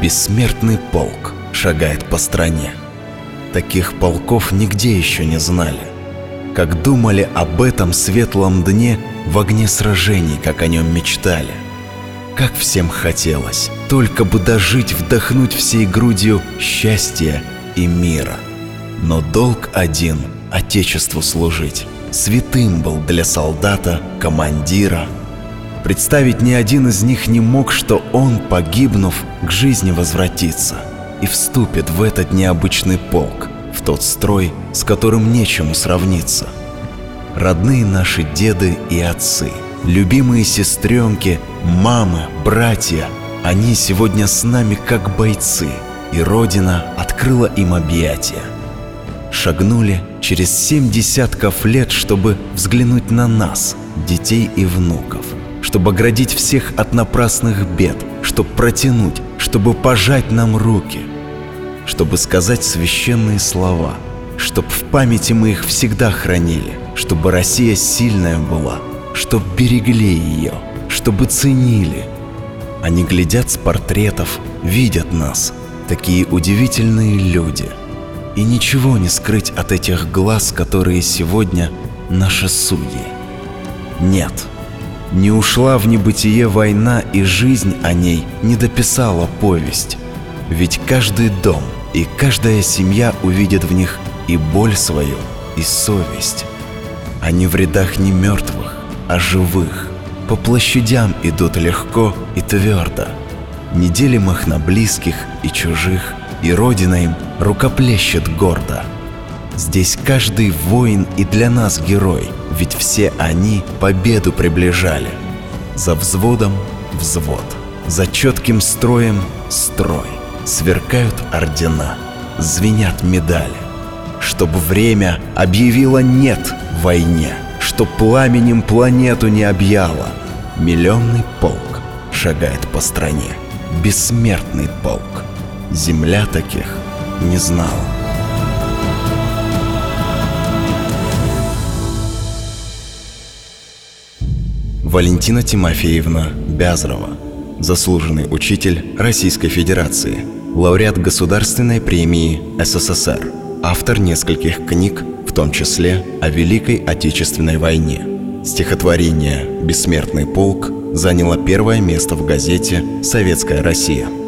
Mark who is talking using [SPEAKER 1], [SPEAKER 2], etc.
[SPEAKER 1] Бессмертный полк шагает по стране. Таких полков нигде еще не знали. Как думали об этом светлом дне в огне сражений, как о нем мечтали. Как всем хотелось только бы дожить, вдохнуть всей грудью счастья и мира. Но долг один — Отечеству служить. Святым был для солдата, командира. Представить ни один из них не мог, что он, погибнув, к жизни возвратится и вступит в этот необычный полк, в тот строй, с которым нечему сравниться. Родные наши деды и отцы, любимые сестренки, мамы, братья, они сегодня с нами как бойцы, и Родина открыла им объятия. Шагнули через 7 десятков лет, чтобы взглянуть на нас, детей и внуков, чтобы оградить всех от напрасных бед, чтобы протянуть, чтобы пожать нам руки, чтобы сказать священные слова, чтоб в памяти мы их всегда хранили, чтобы Россия сильная была, чтоб берегли ее, чтобы ценили. Они глядят с портретов, видят нас, такие удивительные люди. И ничего не скрыть от этих глаз, которые сегодня наши судьи. Нет, не ушла в небытие война, и жизнь о ней не дописала повесть. Ведь каждый дом и каждая семья увидит в них и боль свою, и совесть. Они в рядах не мертвых, а живых. По площадям идут легко и твердо. Не делим их на близких и чужих, и Родина им рукоплещет гордо. Здесь каждый воин и для нас герой, ведь все они победу приближали. За взводом взвод, за четким строем строй. Сверкают ордена, звенят медали. Чтоб время объявило «нет» войне, чтоб пламенем планету не объяло. Миллионный полк шагает по стране, бессмертный полк. Земля таких не знала. Валентина Тимофеевна Бязрова, заслуженный учитель Российской Федерации, лауреат Государственной премии СССР, автор нескольких книг, в том числе о Великой Отечественной войне. Стихотворение «Бессмертный полк» заняло первое место в газете «Советская Россия».